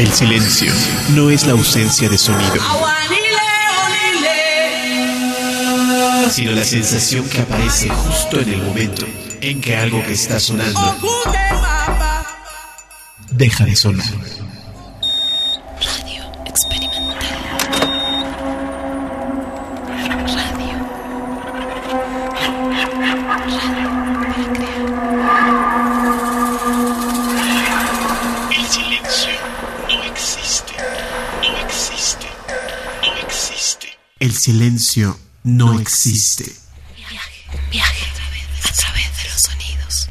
El silencio no es la ausencia de sonido, sino la sensación que aparece justo en el momento en que algo que está sonando deja de sonar. Radio experimental. Radio para crear. El silencio no existe, no existe, no existe. El silencio no existe. Viaje a través de los sonidos.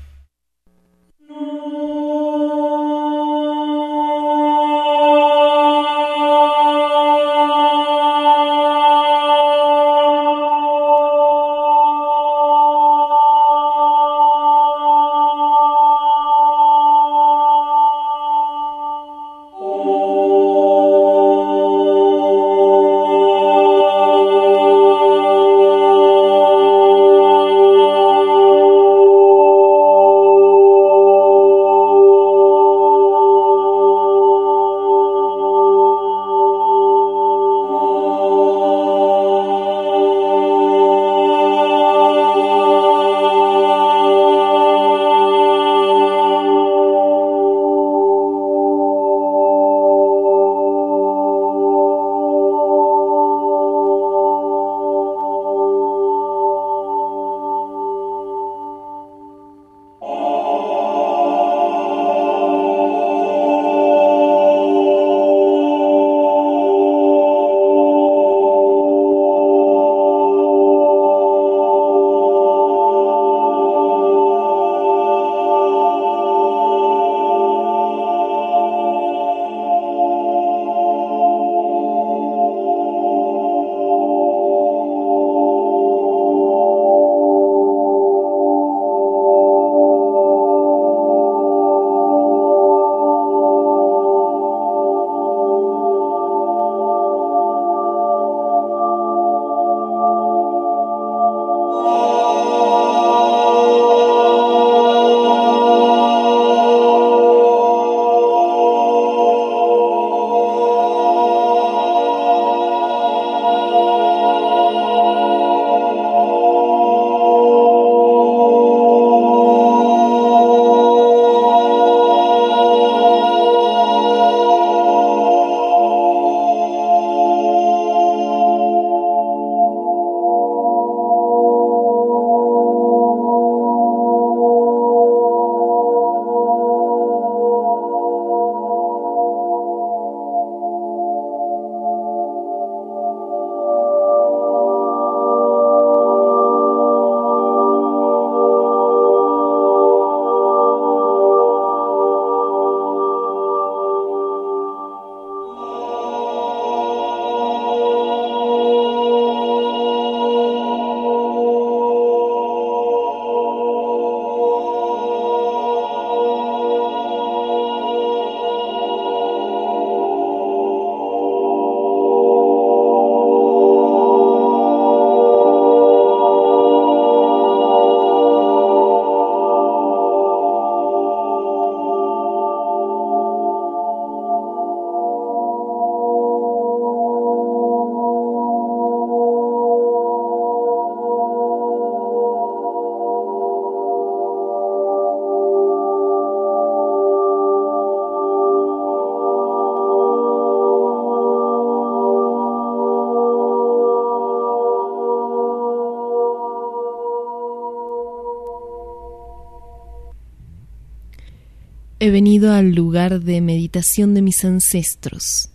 He venido al lugar de meditación de mis ancestros.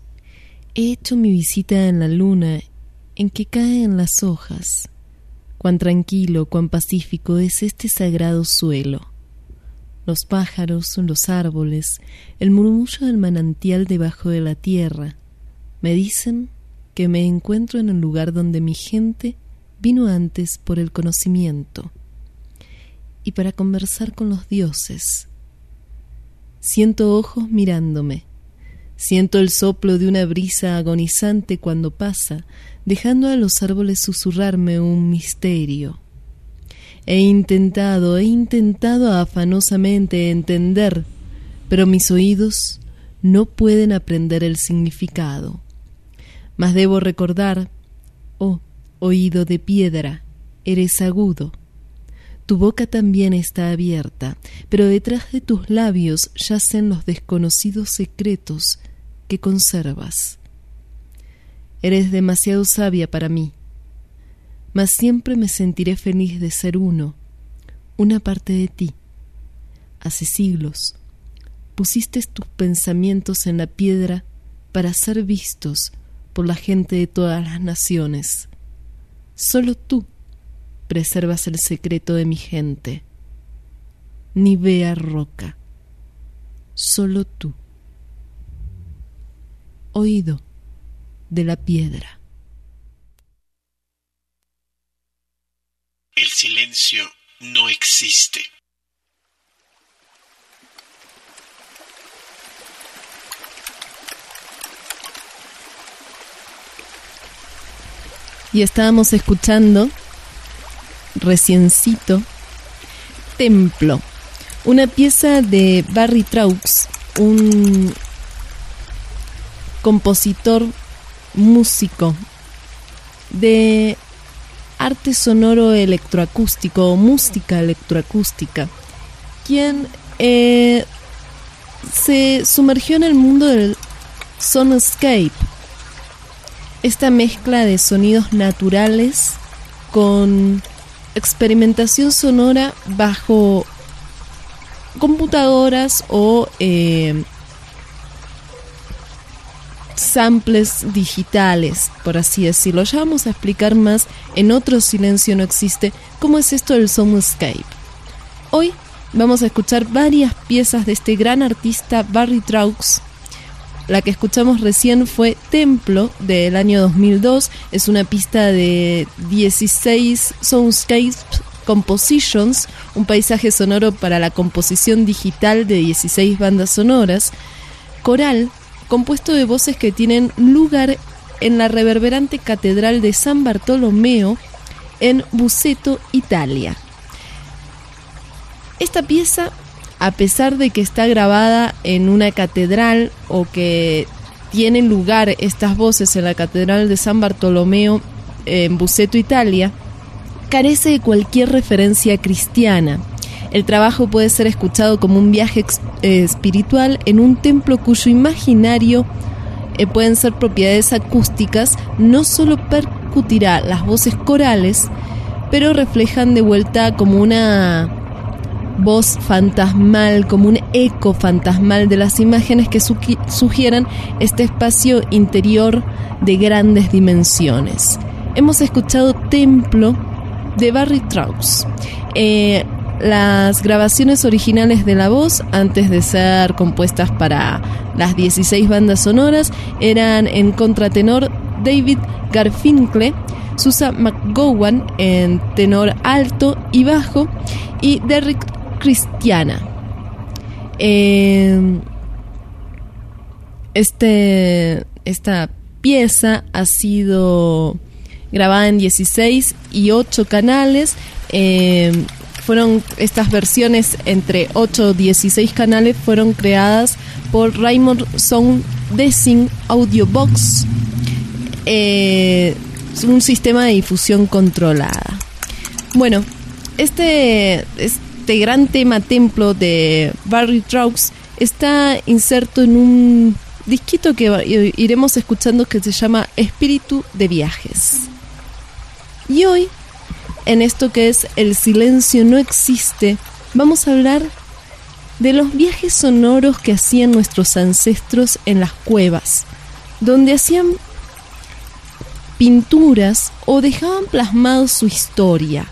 He hecho mi visita en la luna, en que caen las hojas. Cuán tranquilo, cuán pacífico es este sagrado suelo. Los pájaros, los árboles, el murmullo del manantial debajo de la tierra, me dicen que me encuentro en el lugar donde mi gente vino antes por el conocimiento y para conversar con los dioses. Siento ojos mirándome, siento el soplo de una brisa agonizante cuando pasa, dejando a los árboles susurrarme un misterio. He intentado afanosamente entender, pero mis oídos no pueden aprender el significado. Mas debo recordar, oh oído de piedra, eres agudo. Tu boca también está abierta, pero detrás de tus labios yacen los desconocidos secretos que conservas. Eres demasiado sabia para mí, mas siempre me sentiré feliz de ser una parte de ti. Hace siglos pusiste tus pensamientos en la piedra para ser vistos por la gente de todas las naciones. Solo tú preservas el secreto de mi gente. Nivea Roca, solo tú. Oído de la piedra. El silencio no existe. Y estábamos escuchando reciencito Templo, una pieza de Barry Traux, un compositor, músico de arte sonoro electroacústico o música electroacústica, quien se sumergió en el mundo del soundscape, esta mezcla de sonidos naturales con experimentación sonora bajo computadoras o samples digitales, por así decirlo. Ya vamos a explicar más en otro Silencio no existe cómo es esto del soundscape. Hoy vamos a escuchar varias piezas de este gran artista Barry Traux. La que escuchamos recién fue Templo, del año 2002. Es una pista de 16 Soundscape Compositions, un paisaje sonoro para la composición digital de 16 bandas sonoras. Coral, compuesto de voces que tienen lugar en la reverberante Catedral de San Bartolomeo en Busseto, Italia. Esta pieza, a pesar de que está grabada en una catedral o que tienen lugar estas voces en la Catedral de San Bartolomeo en Busseto, Italia, carece de cualquier referencia cristiana. El trabajo puede ser escuchado como un viaje espiritual en un templo cuyo imaginario pueden ser propiedades acústicas. No solo percutirá las voces corales, pero reflejan de vuelta como una voz fantasmal, como un eco fantasmal de las imágenes que sugieran este espacio interior de grandes dimensiones. Hemos escuchado Templo de Barry Traux. Las grabaciones originales de la voz, antes de ser compuestas para las 16 bandas sonoras, eran en contratenor David Garfinkel, Susan McGowan en tenor alto y bajo y Derrick Cristiana. Esta pieza ha sido grabada en 16 y 8 canales. Fueron estas versiones entre 8 y 16 canales fueron creadas por Raymond Sound Design Audio Box, un sistema de difusión controlada. Bueno, este gran tema Templo de Barry Traux está inserto en un disquito que iremos escuchando que se llama Espíritu de Viajes. Y hoy, en esto que es El Silencio no existe, vamos a hablar de los viajes sonoros que hacían nuestros ancestros en las cuevas, donde hacían pinturas o dejaban plasmado su historia.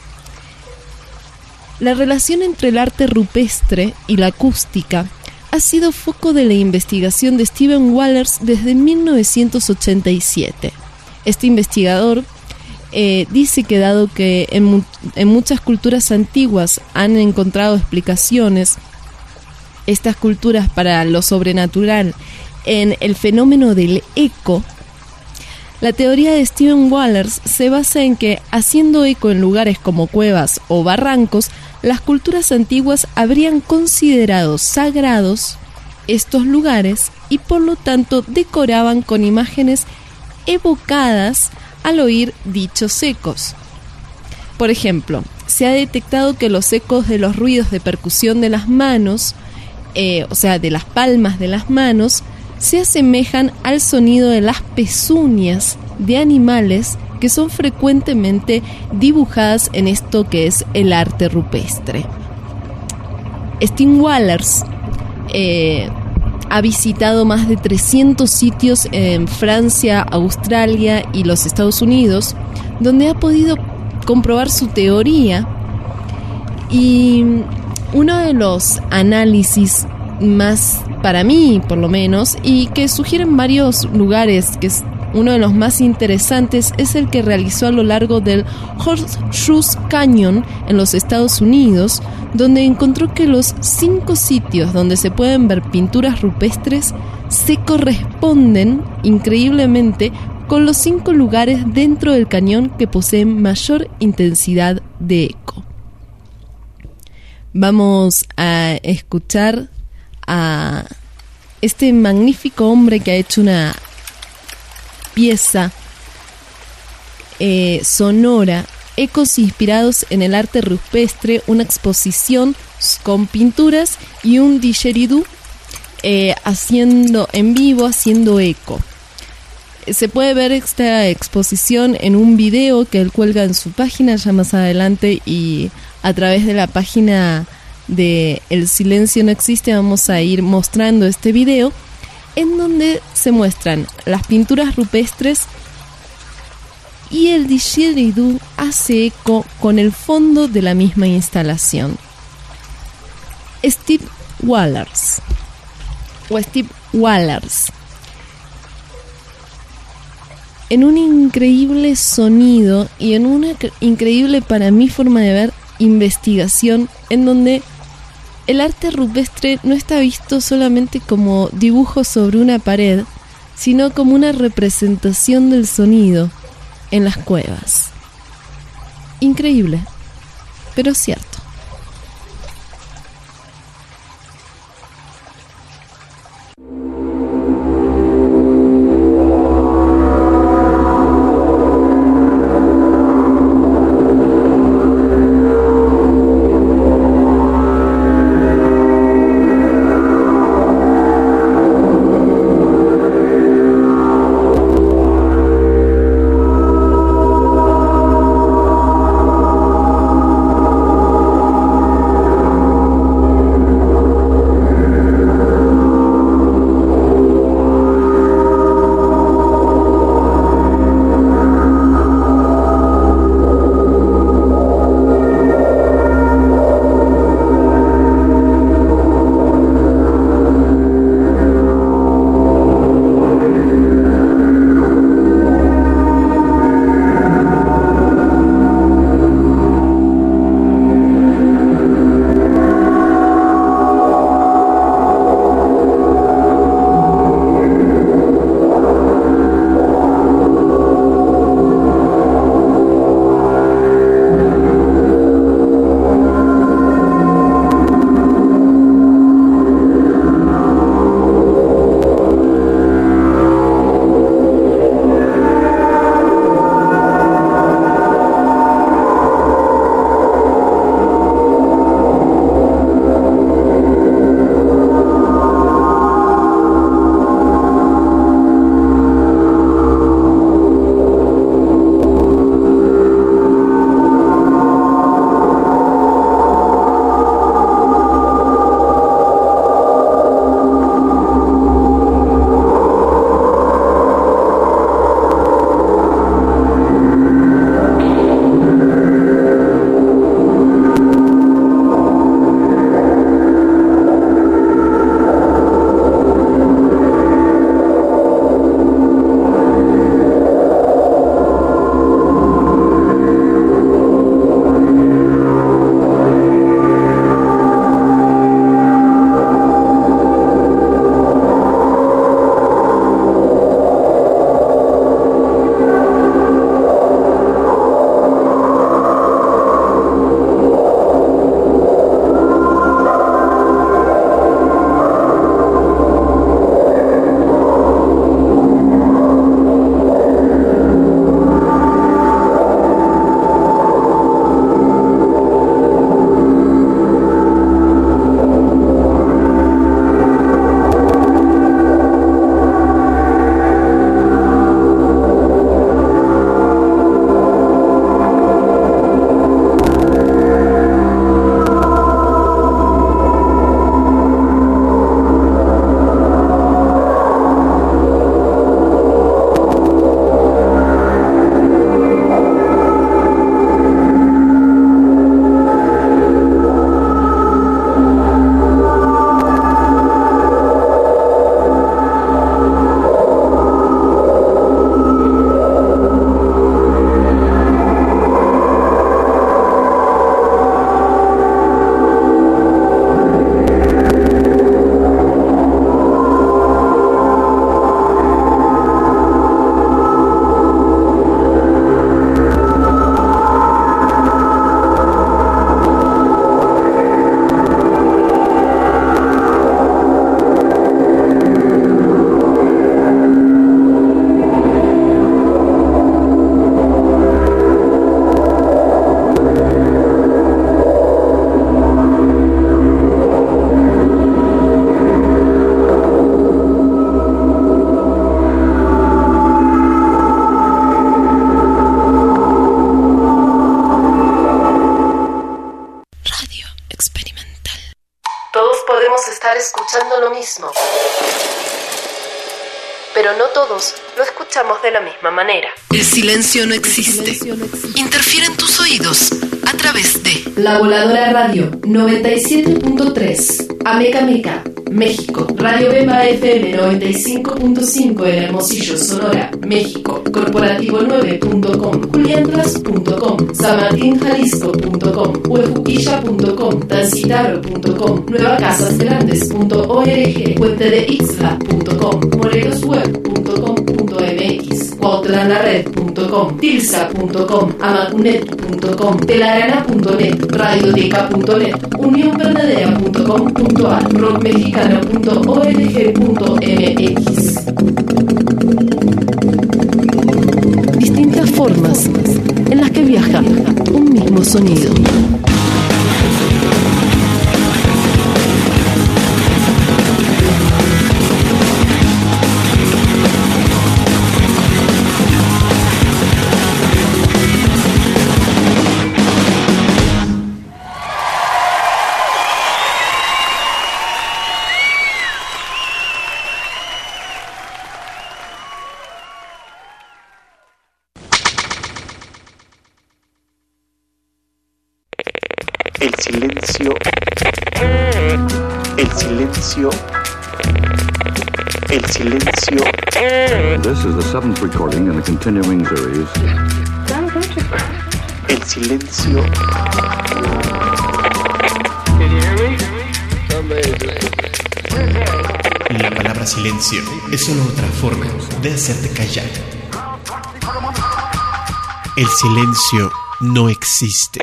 La relación entre el arte rupestre y la acústica ha sido foco de la investigación de Stephen Wallers desde 1987. Este investigador dice que dado que en muchas culturas antiguas han encontrado explicaciones, estas culturas, para lo sobrenatural en el fenómeno del eco, la teoría de Stephen Wallers se basa en que, haciendo eco en lugares como cuevas o barrancos, las culturas antiguas habrían considerado sagrados estos lugares y por lo tanto decoraban con imágenes evocadas al oír dichos ecos. Por ejemplo, se ha detectado que los ecos de los ruidos de percusión de las manos, o sea, de las palmas de las manos, se asemejan al sonido de las pezuñas de animales que son frecuentemente dibujadas en esto que es el arte rupestre. Steve Wallers ha visitado más de 300 sitios en Francia, Australia y los Estados Unidos, donde ha podido comprobar su teoría, y uno de los análisis más, para mí por lo menos, y que sugieren varios lugares, que es uno de los más interesantes, es el que realizó a lo largo del Horseshoe Canyon en los Estados Unidos, donde encontró que los 5 sitios donde se pueden ver pinturas rupestres se corresponden increíblemente con los 5 lugares dentro del cañón que poseen mayor intensidad de eco. Vamos a escuchar a este magnífico hombre que ha hecho una pieza sonora, ecos inspirados en el arte rupestre, una exposición con pinturas y un didgeridoo haciendo en vivo, haciendo eco. Se puede ver esta exposición en un video que él cuelga en su página ya más adelante, y a través de la página de El Silencio No Existe vamos a ir mostrando este video en donde se muestran las pinturas rupestres y el didgeridoo hace eco con el fondo de la misma instalación. Steve Wallers en un increíble sonido y en una increíble, para mí, forma de ver, investigación, en donde el arte rupestre no está visto solamente como dibujo sobre una pared, sino como una representación del sonido en las cuevas. Increíble, pero cierto. experimental. Todos podemos estar escuchando lo mismo, pero no todos lo escuchamos de la misma manera. El silencio no existe. Interfiere en tus oídos a través de La Voladora Radio 97.3, Ameca Meca, México. Radio Bemba FM 95.5 en Hermosillo, Sonora, México. Corporativo9.com, juliantras.com, sanmartinjalisco.com, huejuquilla.com, tancitaro.com, nuevacasasgrandes.org, puentedeixla.com, morelosweb.com.mx, cuauhtlanlared.com, tilsa.com, amacunet.com, telarana.net, radioteca.net, unionverdadera.com.ar, rockmexicano.org.mx. Distintas formas en las que viaja un mismo sonido. El silencio. El silencio. El silencio. This is the seventh recording in a continuing series. El silencio. La palabra silencio es solo otra forma de hacerte callar. El silencio no existe.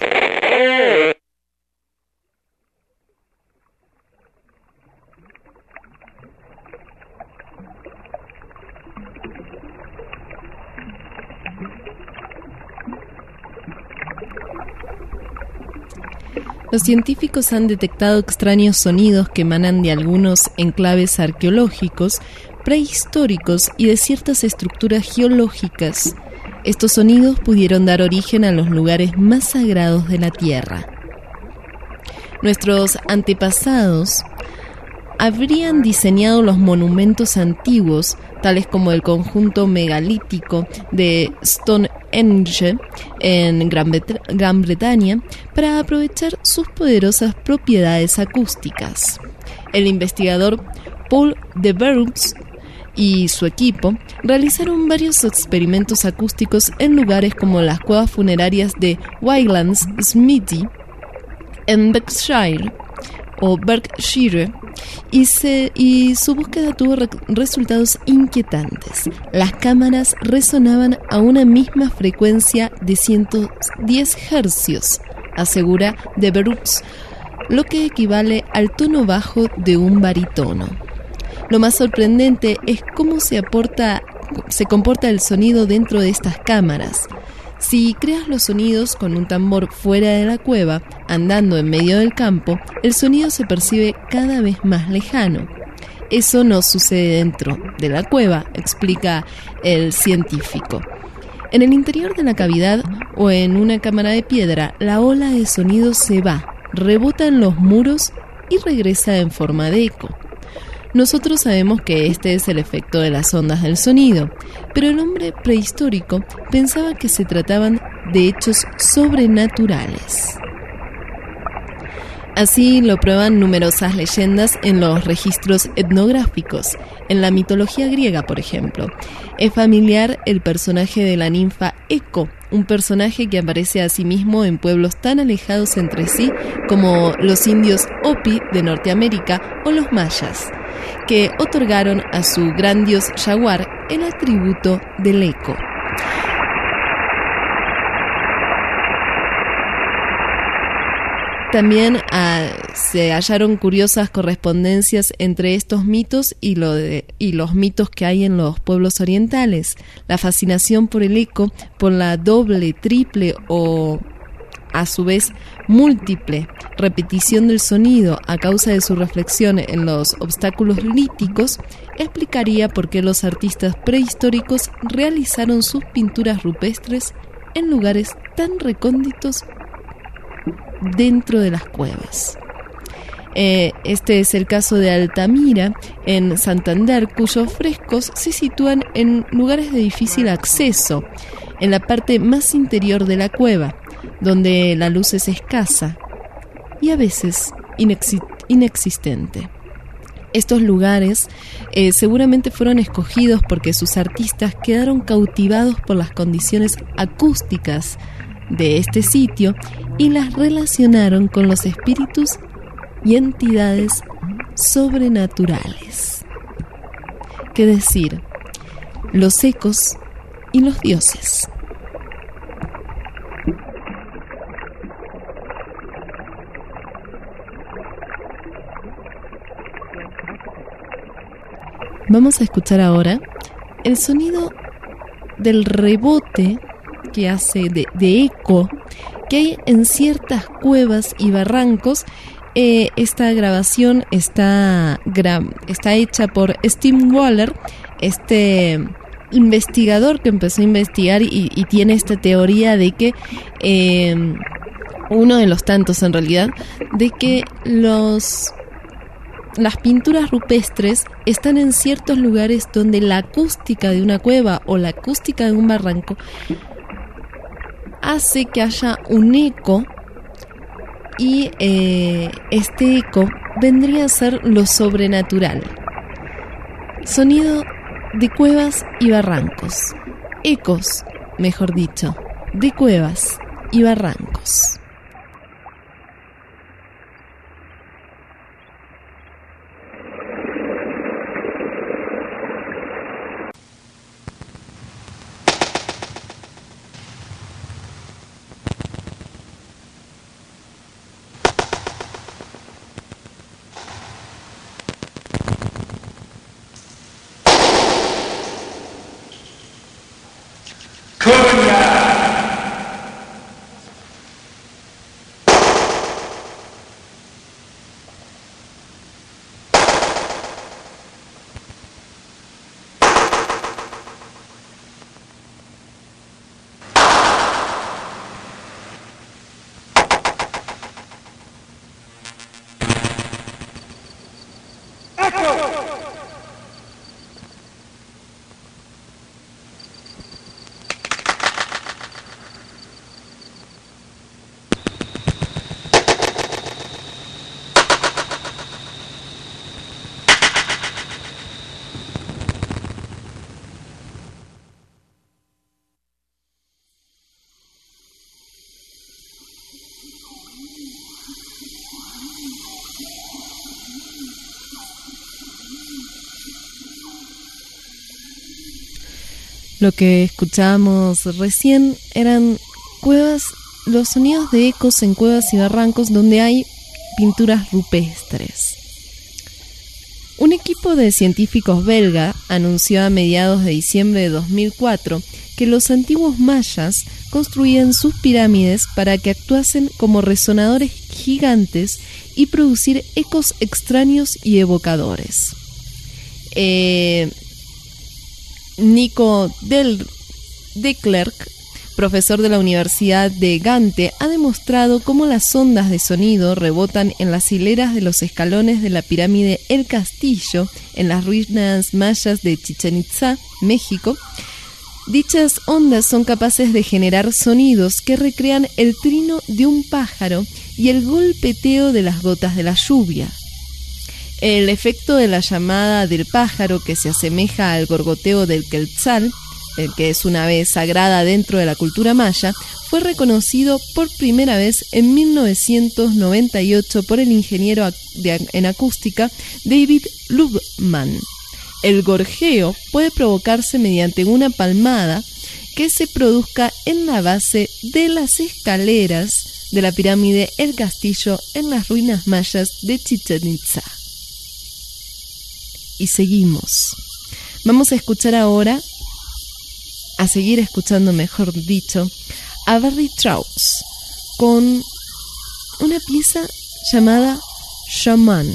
Los científicos han detectado extraños sonidos que emanan de algunos enclaves arqueológicos, prehistóricos y de ciertas estructuras geológicas. Estos sonidos pudieron dar origen a los lugares más sagrados de la Tierra. Nuestros antepasados habrían diseñado los monumentos antiguos, tales como el conjunto megalítico de Stonehenge en Gran Bretaña, para aprovechar sus poderosas propiedades acústicas. El investigador Paul de Beers y su equipo realizaron varios experimentos acústicos en lugares como las cuevas funerarias de Waylands Smithy en Berkshire y su búsqueda tuvo resultados inquietantes. Las cámaras resonaban a una misma frecuencia de 110 hercios, asegura de Beers, lo que equivale al tono bajo de un barítono. Lo más sorprendente es cómo se comporta el sonido dentro de estas cámaras. Si creas los sonidos con un tambor fuera de la cueva, andando en medio del campo, el sonido se percibe cada vez más lejano. Eso no sucede dentro de la cueva, explica el científico. En el interior de la cavidad o en una cámara de piedra, la ola de sonido se va, rebota en los muros y regresa en forma de eco. Nosotros sabemos que este es el efecto de las ondas del sonido, pero el hombre prehistórico pensaba que se trataban de hechos sobrenaturales. Así lo prueban numerosas leyendas en los registros etnográficos. En la mitología griega, por ejemplo, es familiar el personaje de la ninfa Eco, un personaje que aparece a sí mismo en pueblos tan alejados entre sí como los indios Hopi de Norteamérica o los mayas, que otorgaron a su gran dios jaguar el atributo del eco. También se hallaron curiosas correspondencias entre estos mitos y los mitos que hay en los pueblos orientales. La fascinación por el eco, por la doble, triple o a su vez múltiple repetición del sonido a causa de su reflexión en los obstáculos líticos, explicaría por qué los artistas prehistóricos realizaron sus pinturas rupestres en lugares tan recónditos dentro de las cuevas. Este es el caso de Altamira, en Santander, cuyos frescos se sitúan en lugares de difícil acceso, en la parte más interior de la cueva, donde la luz es escasa y a veces inexistente. Estos lugares seguramente fueron escogidos porque sus artistas quedaron cautivados por las condiciones acústicas de este sitio y las relacionaron con los espíritus y entidades sobrenaturales. ¿Qué decir? Los ecos y los dioses. Vamos a escuchar ahora el sonido del rebote que hace de eco que hay en ciertas cuevas y barrancos. Esta grabación está hecha por Steve Waller, este investigador que empezó a investigar y tiene esta teoría de que, uno de los tantos en realidad, de que las pinturas rupestres están en ciertos lugares donde la acústica de una cueva o la acústica de un barranco hace que haya un eco, y este eco vendría a ser lo sobrenatural. Sonido de cuevas y barrancos. Ecos, mejor dicho, de cuevas y barrancos. Lo que escuchábamos recién eran cuevas, los sonidos de ecos en cuevas y barrancos donde hay pinturas rupestres. Un equipo de científicos belga anunció a mediados de diciembre de 2004 que los antiguos mayas construían sus pirámides para que actuasen como resonadores gigantes y producir ecos extraños y evocadores. Nico de Klerk, profesor de la Universidad de Gante, ha demostrado cómo las ondas de sonido rebotan en las hileras de los escalones de la pirámide El Castillo, en las ruinas mayas de Chichén Itzá, México. Dichas ondas son capaces de generar sonidos que recrean el trino de un pájaro y el golpeteo de las gotas de la lluvia. El efecto de la llamada del pájaro, que se asemeja al gorgoteo del Quetzal, el que es una ave sagrada dentro de la cultura maya, fue reconocido por primera vez en 1998 por el ingeniero en acústica David Lubman. El gorjeo puede provocarse mediante una palmada que se produzca en la base de las escaleras de la pirámide El Castillo en las ruinas mayas de Chichén Itzá. Y seguimos. Vamos a escuchar ahora, a seguir escuchando mejor dicho, a Barry Trouts con una pieza llamada Shaman.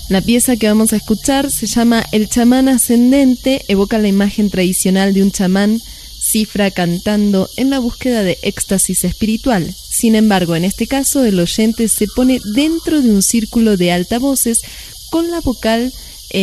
La pieza que vamos a escuchar se llama El chamán ascendente, evoca la imagen tradicional de un chamán cifra cantando en la búsqueda de éxtasis espiritual. Sin embargo, en este caso, el oyente se pone dentro de un círculo de altavoces con la vocal,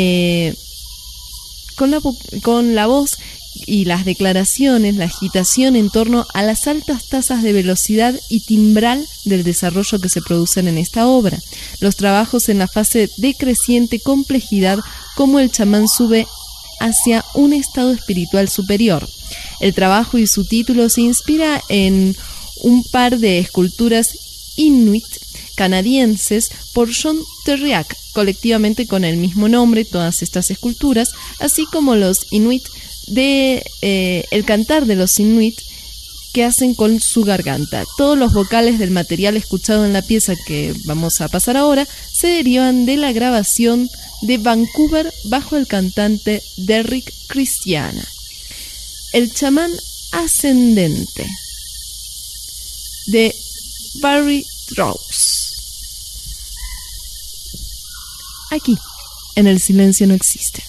con la voz y las declaraciones, la agitación en torno a las altas tasas de velocidad y timbral del desarrollo que se producen en esta obra. Los trabajos en la fase de creciente complejidad, como el chamán sube hacia un estado espiritual superior. El trabajo y su título se inspira en un par de esculturas inuit canadienses por John Terriac, colectivamente con el mismo nombre, todas estas esculturas, así como los inuit de el cantar de los inuit que hacen con su garganta. Todos los vocales del material escuchado en la pieza que vamos a pasar ahora se derivan de la grabación de Vancouver bajo el cantante Derrick Christiana. El chamán ascendente de Barry Drows. Aquí, en El silencio no existe.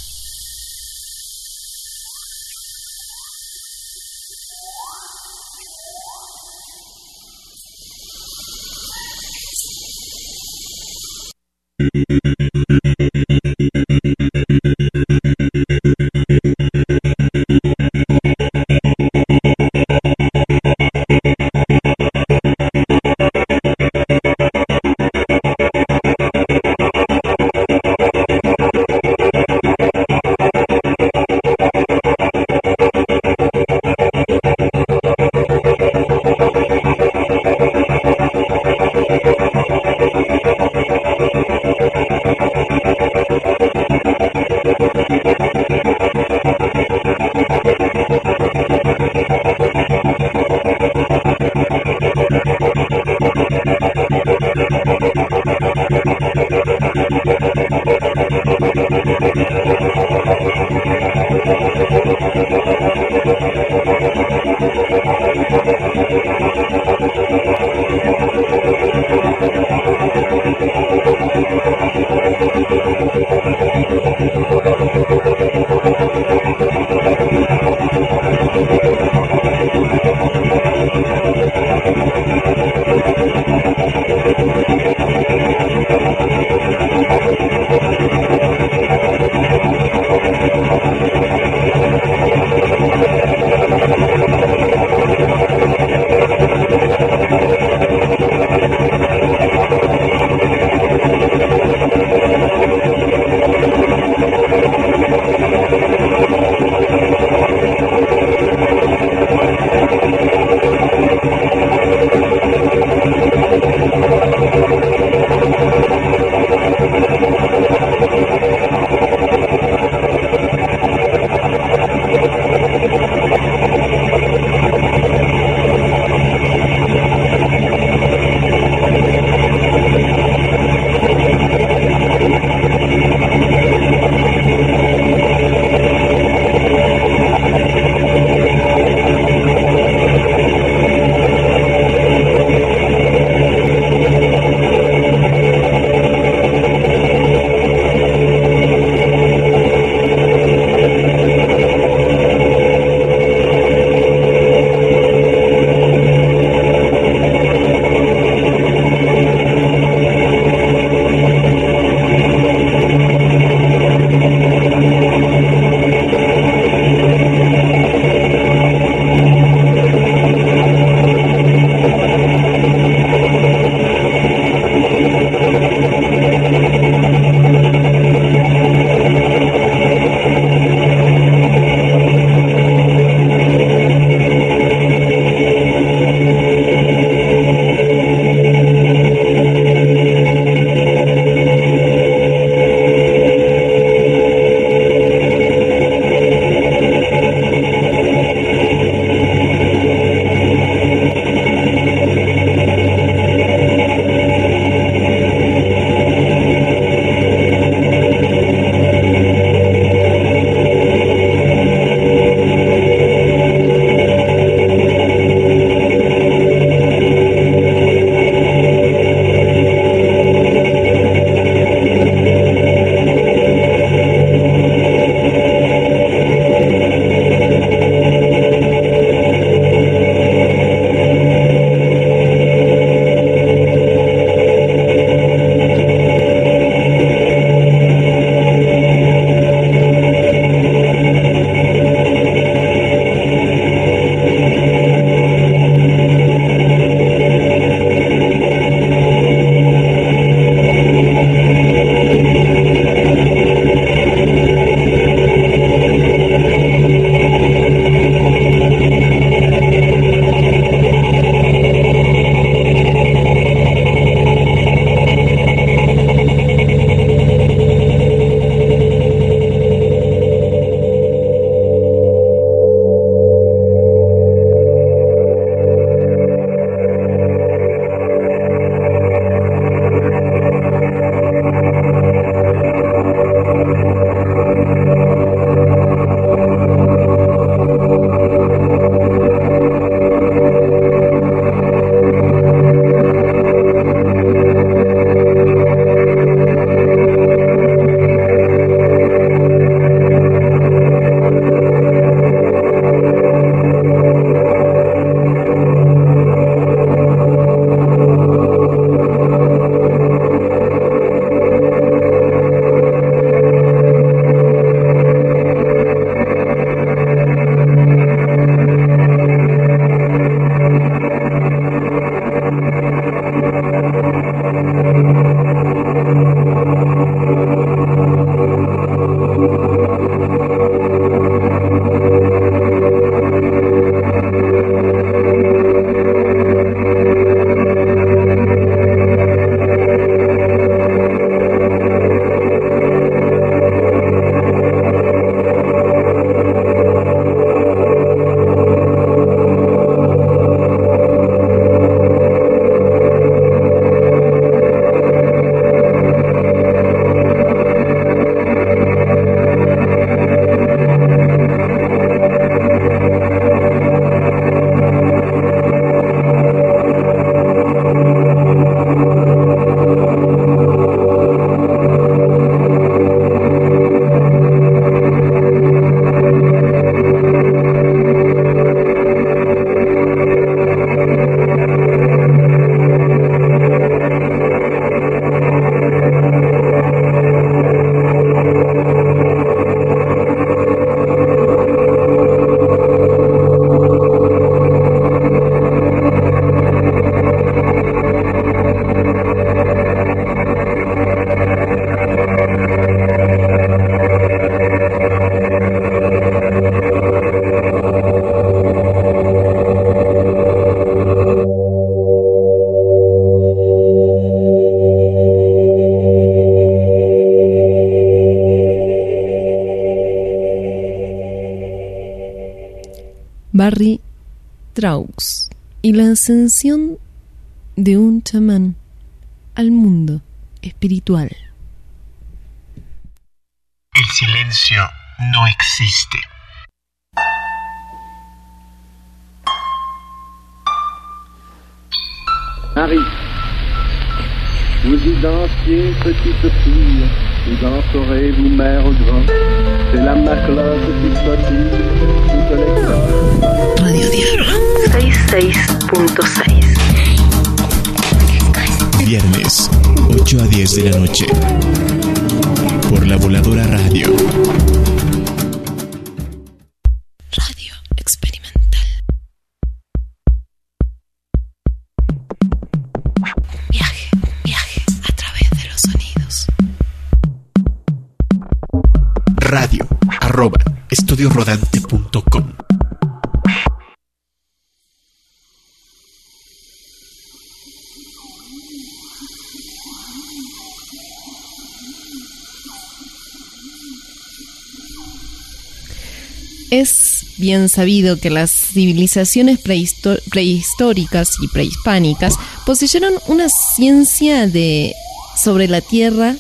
Barry Traux y la ascensión de un chamán al mundo espiritual. El silencio no existe. Harry, vous y dansiez, petite fille, vous danserez, vous mère grand. C'est la macloche qui soit-il, toutes les Radio Diablo 66.6. Viernes, 8 a 10 de la noche. Por La Voladora Radio. Radio experimental. Viaje a través de los sonidos. radio@estudiorodante.com. Es bien sabido que las civilizaciones prehistóricas y prehispánicas poseyeron una ciencia sobre la Tierra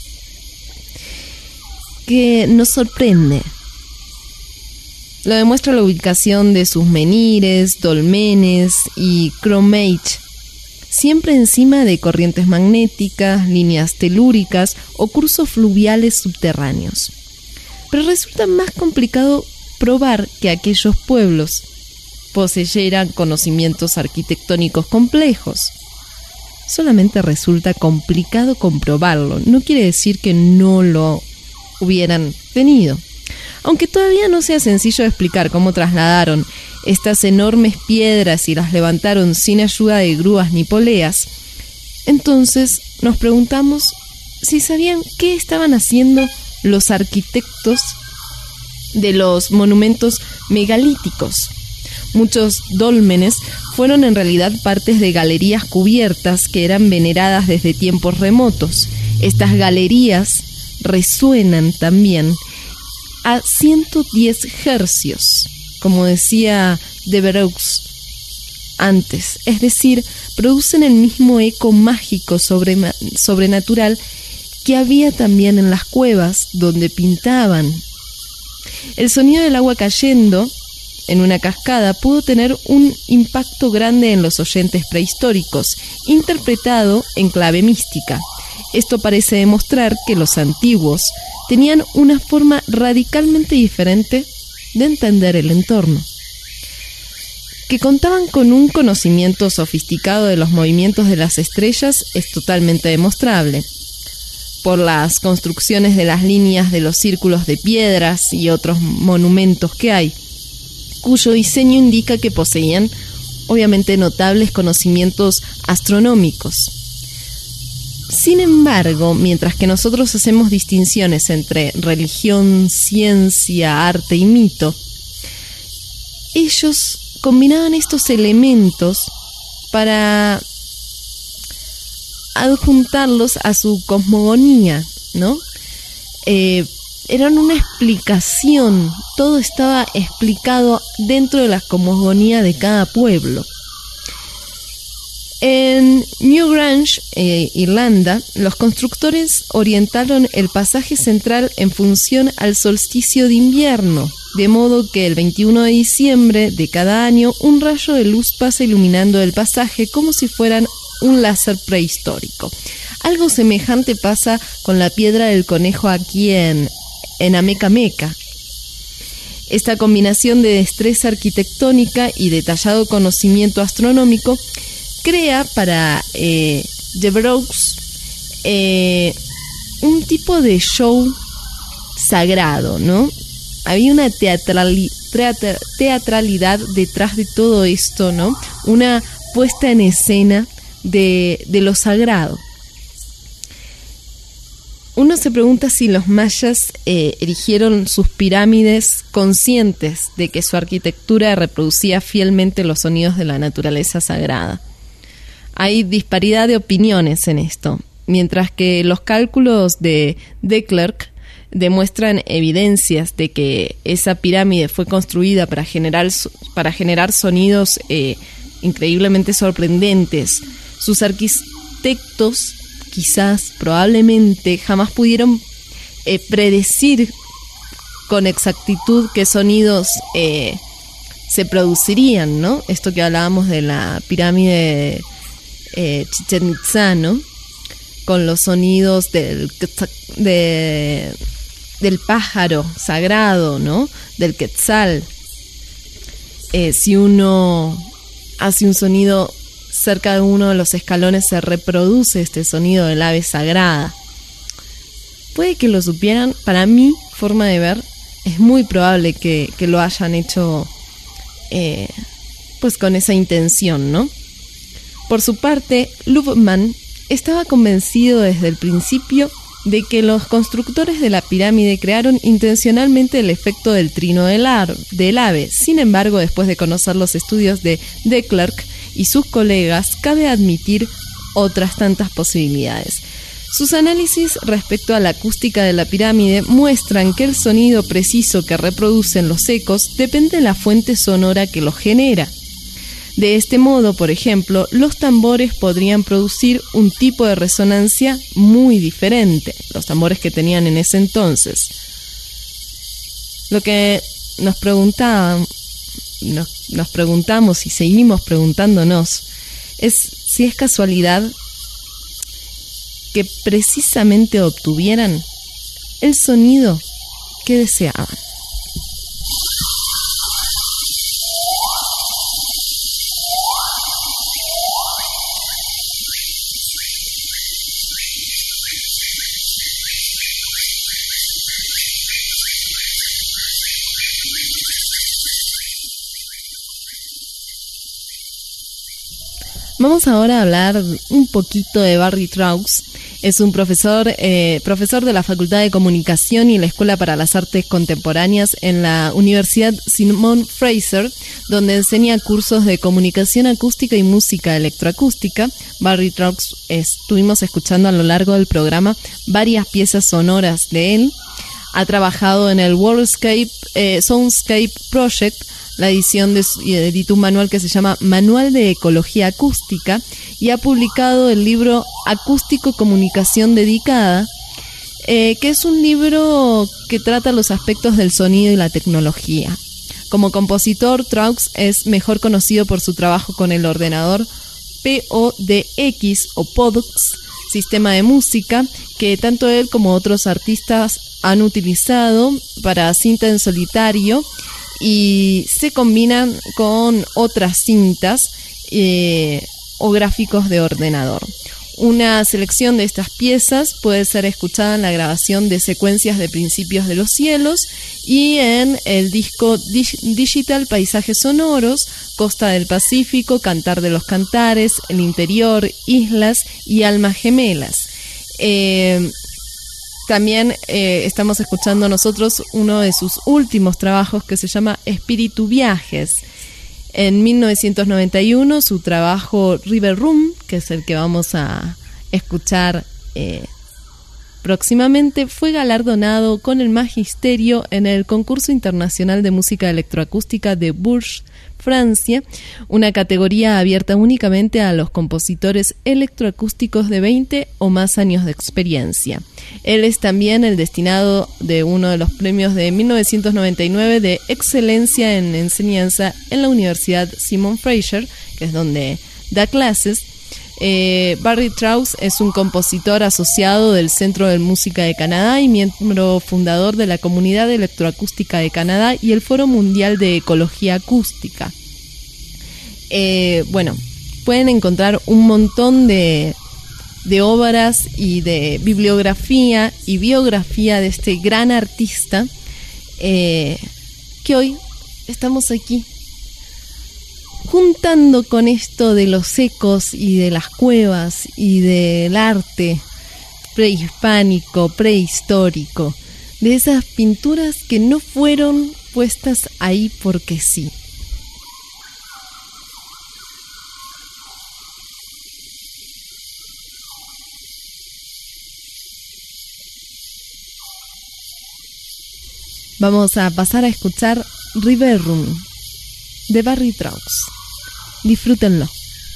que nos sorprende. Lo demuestra la ubicación de sus menhires, dolmenes y cromage, siempre encima de corrientes magnéticas, líneas telúricas o cursos fluviales subterráneos. Pero resulta más complicado probar que aquellos pueblos poseyeran conocimientos arquitectónicos complejos. Solamente resulta complicado comprobarlo. No quiere decir que no lo hubieran tenido. Aunque todavía no sea sencillo explicar cómo trasladaron estas enormes piedras y las levantaron sin ayuda de grúas ni poleas, entonces nos preguntamos si sabían qué estaban haciendo los arquitectos de los monumentos megalíticos. Muchos dólmenes fueron en realidad partes de galerías cubiertas que eran veneradas desde tiempos remotos. Estas galerías resuenan también a 110 hercios, como decía Devereux antes, es decir, producen el mismo eco mágico sobrenatural que había también en las cuevas donde pintaban. El sonido del agua cayendo en una cascada pudo tener un impacto grande en los oyentes prehistóricos, interpretado en clave mística. Esto parece demostrar que los antiguos tenían una forma radicalmente diferente de entender el entorno. Que contaban con un conocimiento sofisticado de los movimientos de las estrellas es totalmente demostrable por las construcciones de las líneas de los círculos de piedras y otros monumentos que hay, cuyo diseño indica que poseían, obviamente, notables conocimientos astronómicos. Sin embargo, mientras que nosotros hacemos distinciones entre religión, ciencia, arte y mito, ellos combinaban estos elementos para adjuntarlos a su cosmogonía, ¿no? Eran una explicación, todo estaba explicado dentro de la cosmogonía de cada pueblo. En Newgrange, Irlanda, los constructores orientaron el pasaje central en función al solsticio de invierno, de modo que el 21 de diciembre de cada año un rayo de luz pasa iluminando el pasaje como si fueran un láser prehistórico. Algo semejante pasa con la piedra del conejo aquí en Ameca Meca. Esta combinación de destreza arquitectónica y detallado conocimiento astronómico crea para Devereux un tipo de show sagrado, ¿no? Había una teatralidad detrás de todo esto, ¿no? Una puesta en escena de lo sagrado. Uno se pregunta si los mayas erigieron sus pirámides conscientes de que su arquitectura reproducía fielmente los sonidos de la naturaleza sagrada. Hay disparidad de opiniones en esto, mientras que los cálculos de De Klerk demuestran evidencias de que esa pirámide fue construida para generar sonidos increíblemente sorprendentes. Sus arquitectos quizás, probablemente, jamás pudieron predecir con exactitud qué sonidos se producirían, ¿no? Esto que hablábamos de la pirámide Chichén Itzá, ¿no? Con los sonidos del pájaro sagrado, ¿no? Del quetzal. Si uno hace un sonido cerca de uno de los escalones, se reproduce este sonido del ave sagrada. Puede que lo supieran. Para mi forma de ver, es muy probable que lo hayan hecho pues con esa intención, ¿no? Por su parte, Louvman estaba convencido desde el principio de que los constructores de la pirámide crearon intencionalmente el efecto del trino del ave. Sin embargo, después de conocer los estudios de De Klerk y sus colegas, cabe admitir otras tantas posibilidades. Sus análisis respecto a la acústica de la pirámide muestran que el sonido preciso que reproducen los ecos depende de la fuente sonora que los genera. De este modo, por ejemplo, los tambores podrían producir un tipo de resonancia muy diferente, los tambores que tenían en ese entonces. Lo que nos preguntamos y seguimos preguntándonos es si es casualidad que precisamente obtuvieran el sonido que deseaban. Vamos ahora a hablar un poquito de Barry Troux. Es un profesor de la Facultad de Comunicación y la Escuela para las Artes Contemporáneas en la Universidad Simon Fraser, donde enseña cursos de comunicación acústica y música electroacústica. Barry Troux estuvimos escuchando a lo largo del programa varias piezas sonoras de él. Ha trabajado en el Worldscape Soundscape Project. La edición editó un manual que se llama Manual de Ecología Acústica y ha publicado el libro Acústico Comunicación Dedicada, que es un libro que trata los aspectos del sonido y la tecnología. Como compositor, Troux es mejor conocido por su trabajo con el ordenador PODX o PODX, sistema de música, que tanto él como otros artistas han utilizado para cinta en solitario y se combinan con otras cintas o gráficos de ordenador. Una selección de estas piezas puede ser escuchada en la grabación de secuencias de Principios de los Cielos y en el disco digital Paisajes Sonoros, Costa del Pacífico, Cantar de los Cantares, El Interior, Islas y Almas Gemelas. También estamos escuchando nosotros uno de sus últimos trabajos que se llama Espíritu Viajes. En 1991 su trabajo River Room, que es el que vamos a escuchar próximamente, fue galardonado con el magisterio en el Concurso Internacional de Música Electroacústica de Bourges, Francia, una categoría abierta únicamente a los compositores electroacústicos de 20 o más años de experiencia. Él es también el destinado de uno de los premios de 1999 de excelencia en enseñanza en la Universidad Simon Fraser, que es donde da clases. Barry Trousse es un compositor asociado del Centro de Música de Canadá y miembro fundador de la Comunidad Electroacústica de Canadá y el Foro Mundial de Ecología Acústica. Pueden encontrar un montón de obras y de bibliografía y biografía de este gran artista que hoy estamos aquí juntando con esto de los ecos y de las cuevas y del arte prehispánico, prehistórico, de esas pinturas que no fueron puestas ahí porque sí. Vamos a pasar a escuchar River Room de Barry Trousse. Disfrútenlo.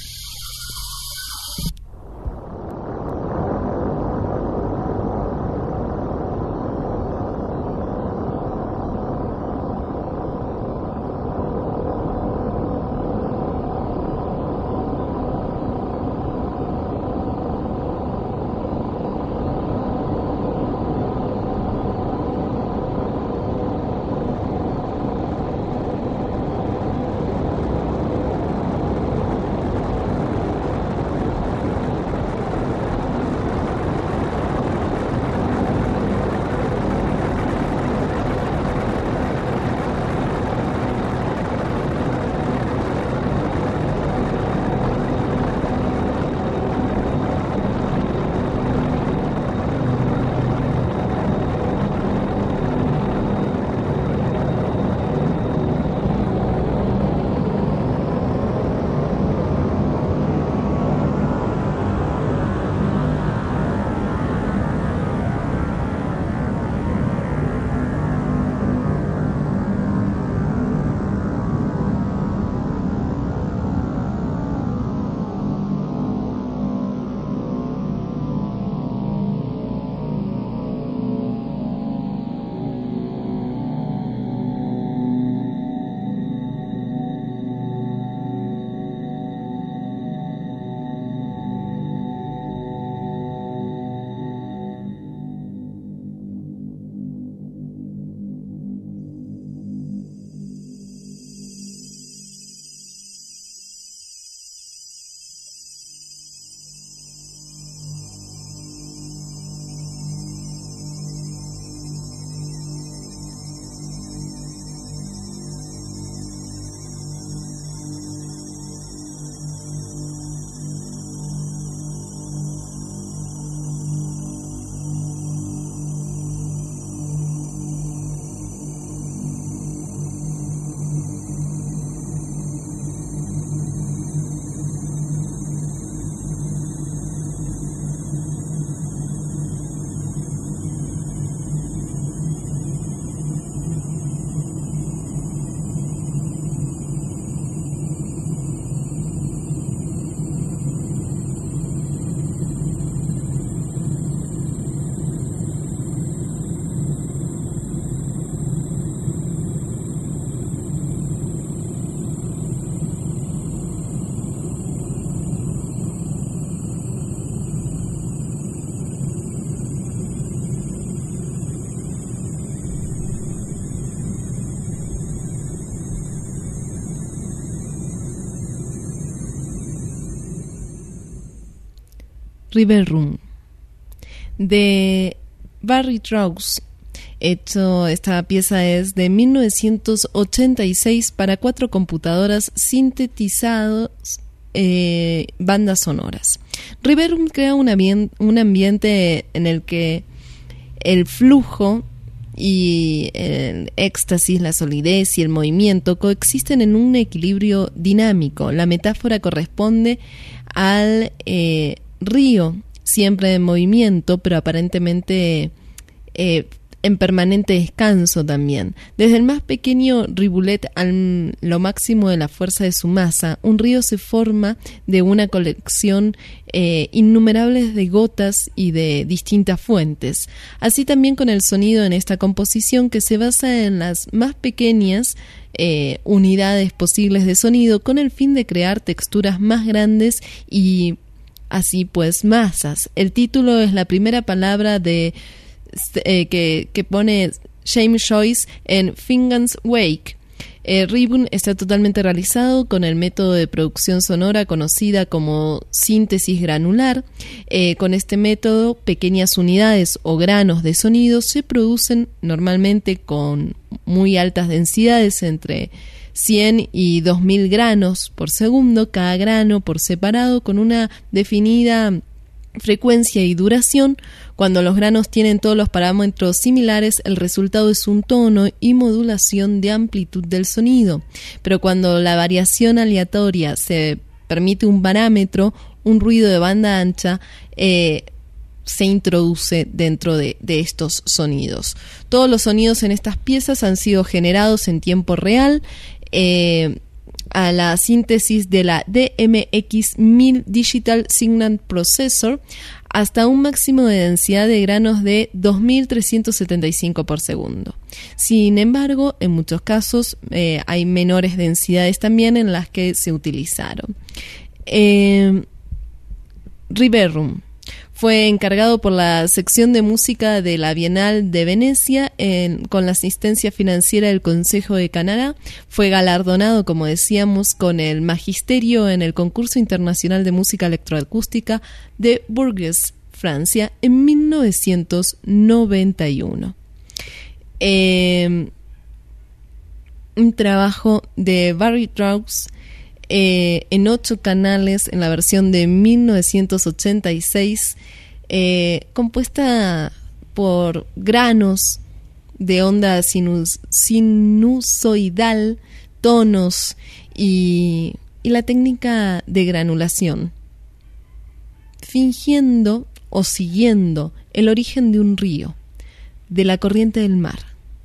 River Room de Barry Trousse. Esta pieza es de 1986 para 4 computadoras sintetizados, bandas sonoras. River crea un ambiente en el que el flujo y el éxtasis, la solidez y el movimiento coexisten en un equilibrio dinámico. La metáfora corresponde al río, siempre en movimiento, pero aparentemente en permanente descanso también. Desde el más pequeño rivulet a lo máximo de la fuerza de su masa, un río se forma de una colección innumerables de gotas y de distintas fuentes. Así también con el sonido en esta composición, que se basa en las más pequeñas unidades posibles de sonido, con el fin de crear texturas más grandes y así pues masas. El título es la primera palabra de que pone James Joyce en Finnegan's Wake. Ribbon está totalmente realizado con el método de producción sonora conocida como síntesis granular. Con este método, pequeñas unidades o granos de sonido se producen normalmente con muy altas densidades, entre 100 y 2000 granos por segundo, cada grano por separado con una definida frecuencia y duración. Cuando los granos tienen todos los parámetros similares, el resultado es un tono y modulación de amplitud del sonido. Pero cuando la variación aleatoria se permite un parámetro, un ruido de banda ancha se introduce dentro de estos sonidos. Todos los sonidos en estas piezas han sido generados en tiempo real a la síntesis de la DMX1000 Digital Signal Processor, hasta un máximo de densidad de granos de 2375 por segundo. Sin embargo, en muchos casos hay menores densidades también en las que se utilizaron. Riverum fue encargado por la sección de música de la Bienal de Venecia con la asistencia financiera del Consejo de Canadá. Fue galardonado, como decíamos, con el magisterio en el concurso internacional de música electroacústica de Bourges, Francia, en 1991. Un trabajo de Barry Troups en 8 canales en la versión de 1986, compuesta por granos de onda sinusoidal, tonos y la técnica de granulación, fingiendo o siguiendo el origen de un río, de la corriente del mar.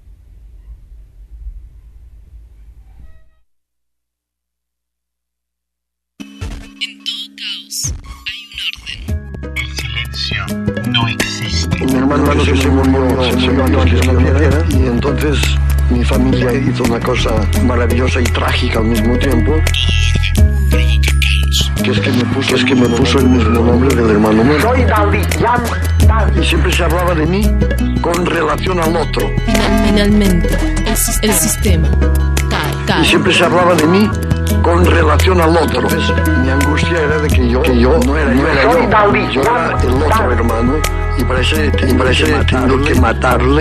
No existe. Mi hermano se murió antes que naciera, y entonces mi familia hizo una cosa maravillosa y trágica al mismo tiempo, que es que me puso el mismo nombre del hermano mío. Soy David, y siempre se hablaba de mí con relación al otro. Finalmente, el sistema cae. Y siempre se hablaba de mí con relación al otro. Entonces, mi angustia era de que yo no era yo era el otro hermano, y para eso tengo que matarle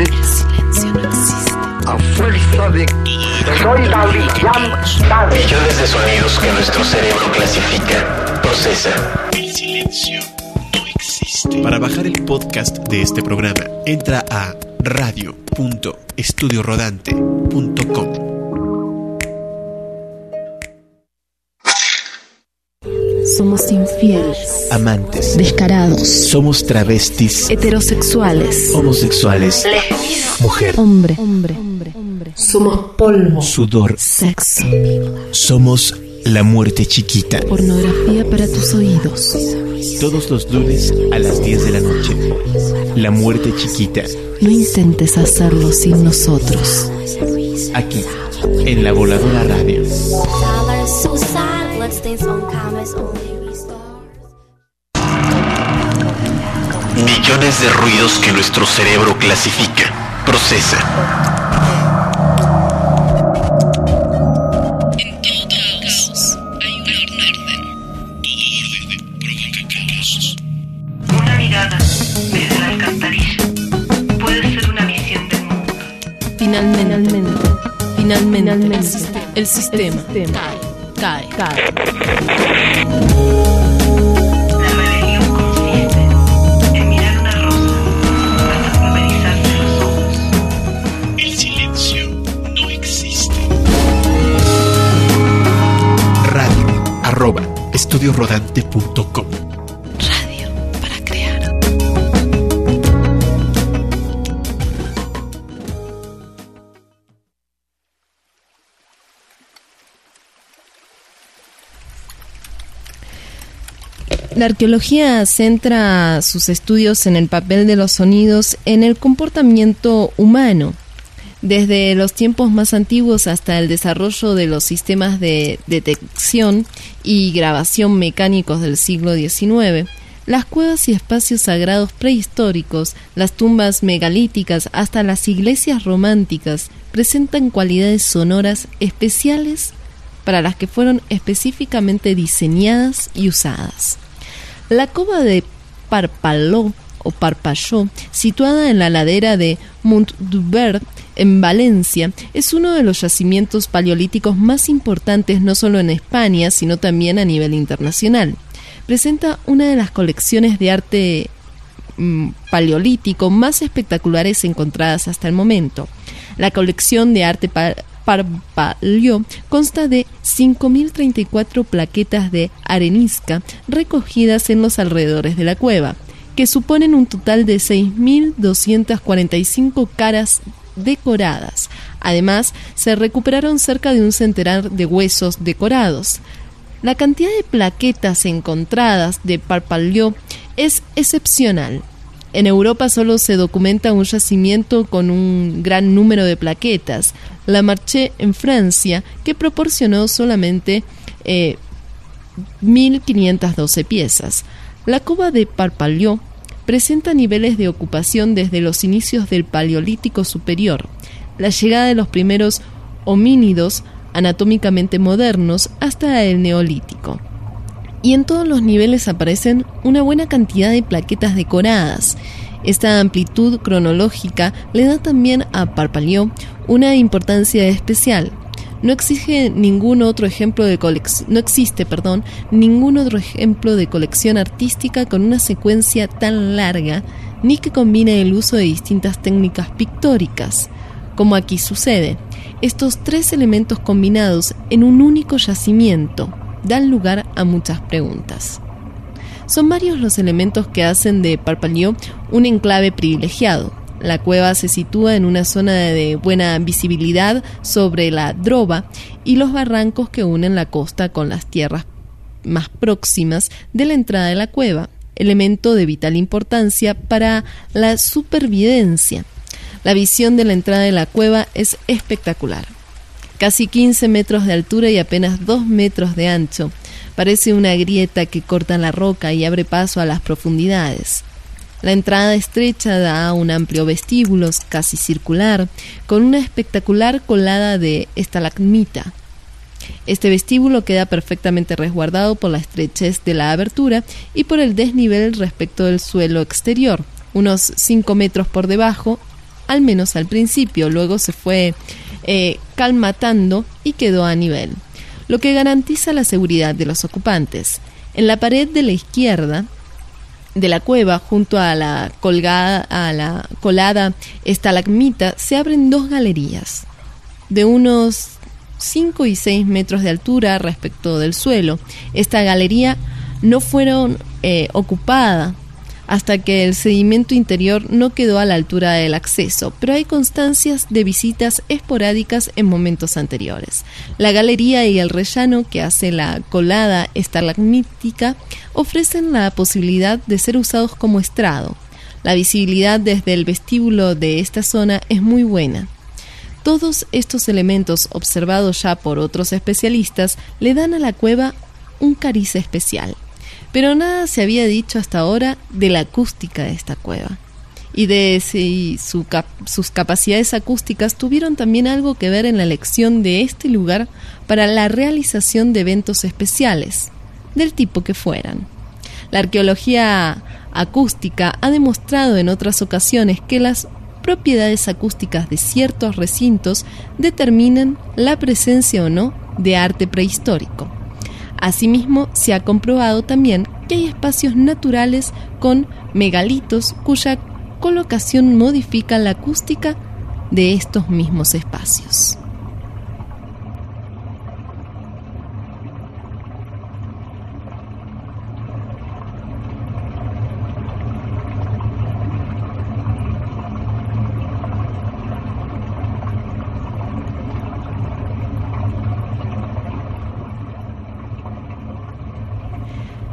a fuerza de... Millones de sonidos que nuestro cerebro clasifica, procesa. El silencio no existe. Para bajar el podcast de este programa, entra a radio.estudiorodante.com. Somos infieles, Amantes, descarados, somos travestis, heterosexuales, homosexuales, Lesbianas. mujer, hombre. Somos polvo. sudor, Sexo, somos la muerte chiquita. pornografía para tus oídos. Todos los lunes a las 10 de la noche. La muerte chiquita. No intentes hacerlo sin nosotros. Aquí, en La Voladora Radio. Millones de ruidos que nuestro cerebro clasifica, procesa. En todo caos hay un orden. Una mirada desde la alcantarilla puede ser una visión del mundo. Finalmente, el sistema cae. La religión radiorodante.com. Radio para crear. La arqueología centra sus estudios en el papel de los sonidos en el comportamiento humano. Desde los tiempos más antiguos hasta el desarrollo de los sistemas de detección y grabación mecánicos del siglo XIX, las cuevas y espacios sagrados prehistóricos, las tumbas megalíticas hasta las iglesias románticas presentan cualidades sonoras especiales para las que fueron específicamente diseñadas y usadas. La cova de Parpalló, situada en la ladera de Montduvert, en Valencia, es uno de los yacimientos paleolíticos más importantes no solo en España, sino también a nivel internacional. Presenta una de las colecciones de arte paleolítico más espectaculares encontradas hasta el momento. La colección de arte Parpalló consta de 5.034 plaquetas de arenisca recogidas en los alrededores de la cueva, que suponen un total de 6.245 caras decoradas. Además, se recuperaron cerca de un centenar de huesos decorados. La cantidad de plaquetas encontradas de Parpalló es excepcional. En Europa solo se documenta un yacimiento con un gran número de plaquetas, La Marche en Francia, que proporcionó solamente 1.512 piezas. La cova de Parpalló presenta niveles de ocupación desde los inicios del Paleolítico Superior, la llegada de los primeros homínidos anatómicamente modernos hasta el Neolítico. Y en todos los niveles aparecen una buena cantidad de plaquetas decoradas. Esta amplitud cronológica le da también a Parpalló una importancia especial. No existe ningún otro ejemplo de colección artística con una secuencia tan larga, ni que combine el uso de distintas técnicas pictóricas. Como aquí sucede, estos tres elementos combinados en un único yacimiento dan lugar a muchas preguntas. Son varios los elementos que hacen de Parpalló un enclave privilegiado. La cueva se sitúa en una zona de buena visibilidad sobre la Drova y los barrancos que unen la costa con las tierras más próximas de la entrada de la cueva, elemento de vital importancia para la supervivencia. La visión de la entrada de la cueva es espectacular. Casi 15 metros de altura y apenas 2 metros de ancho. Parece una grieta que corta la roca y abre paso a las profundidades. La entrada estrecha da a un amplio vestíbulo casi circular, con una espectacular colada de estalagmita. Este vestíbulo queda perfectamente resguardado por la estrechez de la abertura y por el desnivel respecto del suelo exterior, unos 5 metros por debajo, al menos al principio. Luego se fue calmatando y quedó a nivel, lo que garantiza la seguridad de los ocupantes. En la pared de la izquierda de la cueva, junto a la colada estalagmita, se abren dos galerías de unos 5 y 6 metros de altura respecto del suelo. Esta galería no fueron ocupada hasta que el sedimento interior no quedó a la altura del acceso, pero hay constancias de visitas esporádicas en momentos anteriores. La galería y el rellano que hace la colada estalagmítica ofrecen la posibilidad de ser usados como estrado. La visibilidad desde el vestíbulo de esta zona es muy buena. Todos estos elementos, observados ya por otros especialistas, le dan a la cueva un cariz especial. Pero nada se había dicho hasta ahora de la acústica de esta cueva. Y de si sus capacidades acústicas tuvieron también algo que ver en la elección de este lugar para la realización de eventos especiales, del tipo que fueran. La arqueología acústica ha demostrado en otras ocasiones que las propiedades acústicas de ciertos recintos determinan la presencia o no de arte prehistórico. Asimismo, se ha comprobado también que hay espacios naturales con megalitos cuya colocación modifica la acústica de estos mismos espacios.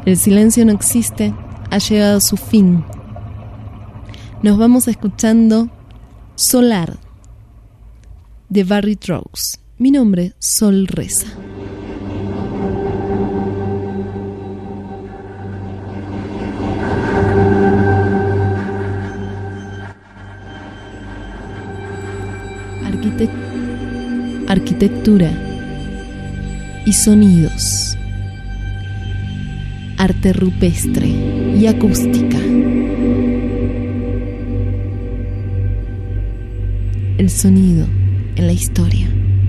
El silencio no existe, ha llegado a su fin. Nos vamos escuchando Solar, de Barry Troux. Mi nombre, Sol Reza. Arquitectura y sonidos, arte rupestre y acústica. El sonido en la historia.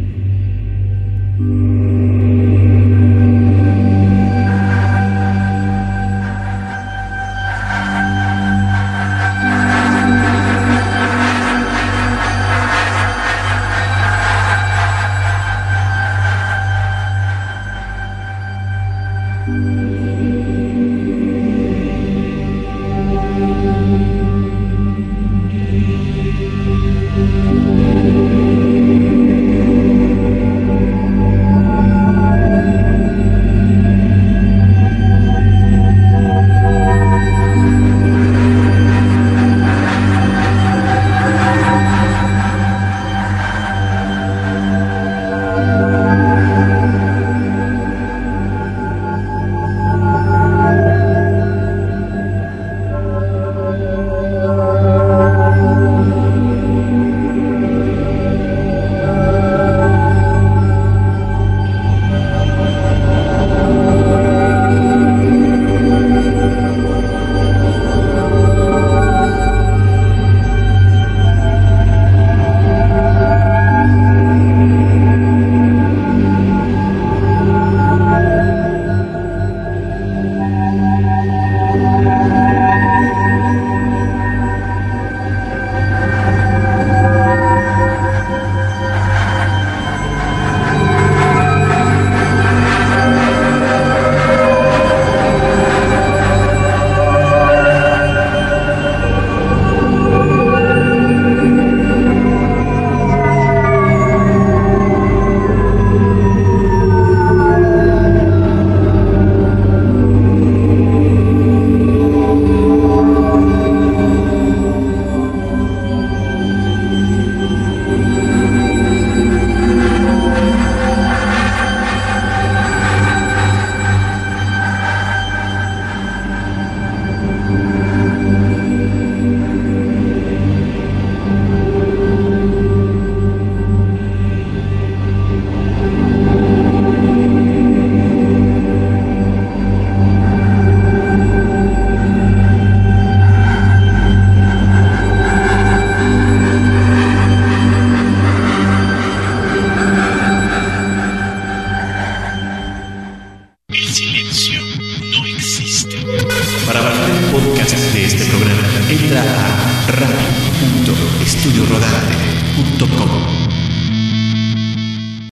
Para bajar el podcast de este programa, entra a radio.estudiorodante.com.